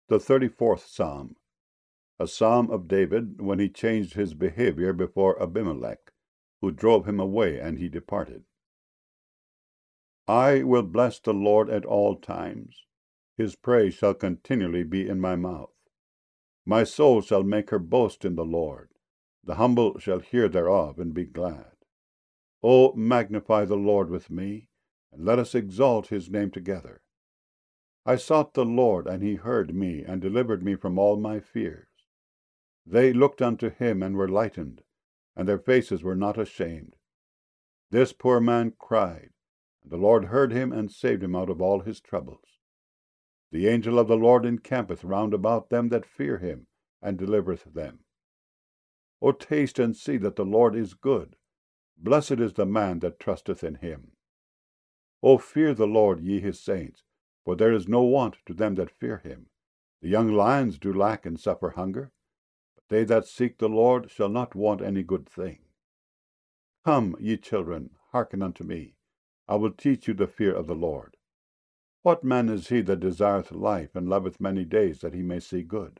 The 34th Psalm, a psalm of David when he changed his behavior before Abimelech, who drove him away, and he departed. I will bless the Lord at all times. His praise shall continually be in my mouth. My soul shall make her boast in the Lord. The humble shall hear thereof, and be glad. O magnify the Lord with me, and let us exalt his name together. I sought the Lord, and he heard me, and delivered me from all my fears. They looked unto him, and were lightened, and their faces were not ashamed. This poor man cried, and the Lord heard him, and saved him out of all his troubles. The angel of the Lord encampeth round about them that fear him, and delivereth them. O taste and see that the Lord is good. Blessed is the man that trusteth in him. O fear the Lord, ye his saints, for there is no want to them that fear him. The young lions do lack and suffer hunger, but they that seek the Lord shall not want any good thing. Come, ye children, hearken unto me. I will teach you the fear of the Lord. What man is he that desireth life, and loveth many days, that he may see good?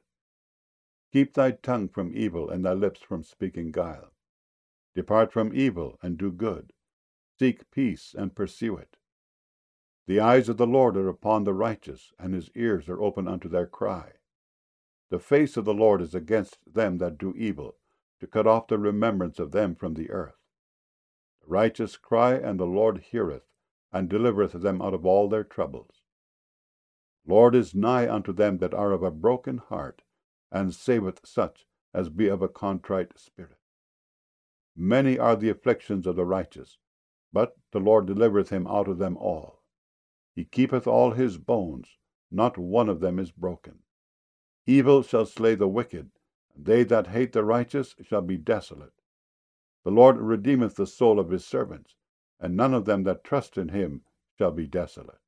Keep thy tongue from evil, and thy lips from speaking guile. Depart from evil, and do good. Seek peace, and pursue it. The eyes of the Lord are upon the righteous, and his ears are open unto their cry. The face of the Lord is against them that do evil, to cut off the remembrance of them from the earth. The righteous cry, and the Lord heareth, and delivereth them out of all their troubles. Lord is nigh unto them that are of a broken heart, and saveth such as be of a contrite spirit. Many are the afflictions of the righteous, but the Lord delivereth him out of them all. He keepeth all his bones, not one of them is broken. Evil shall slay the wicked, and they that hate the righteous shall be desolate. The Lord redeemeth the soul of his servants, and none of them that trust in him shall be desolate.